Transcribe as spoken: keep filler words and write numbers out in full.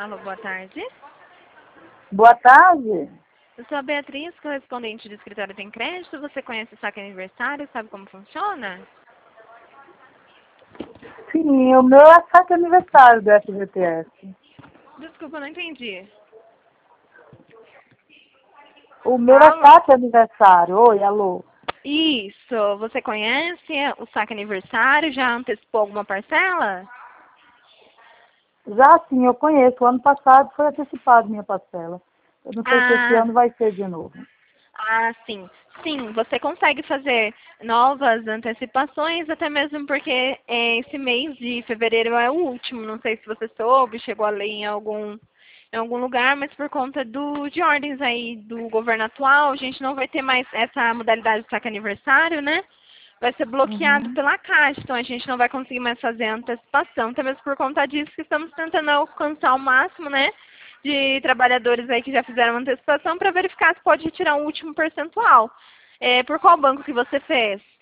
Alô, boa tarde. Boa tarde. Eu sou a Beatriz, correspondente do escritório Tem Crédito. Você conhece o saque aniversário? Sabe como funciona? Sim, o meu é saque aniversário do F G T S. Desculpa, eu não entendi. O meu Alô? é saque aniversário. Oi, alô. Isso. Você conhece o saque aniversário? Já antecipou alguma parcela? Já sim, eu conheço. O ano passado foi antecipado minha parcela. Eu não sei se esse Ah, ano vai ser de novo. ah, sim. Sim, você consegue fazer novas antecipações, até mesmo porque eh, esse mês de fevereiro é o último. Não sei se você soube, chegou a ler em algum, em algum lugar, mas por conta do, de ordens aí do governo atual, a gente não vai ter mais essa modalidade de saque aniversário, né? Vai ser bloqueado Uhum. pela Caixa, então a gente não vai conseguir mais fazer a antecipação. Até mesmo por conta disso que estamos tentando alcançar o máximo, né, de trabalhadores aí que já fizeram antecipação para verificar se pode retirar um último percentual. É, por qual banco que você fez?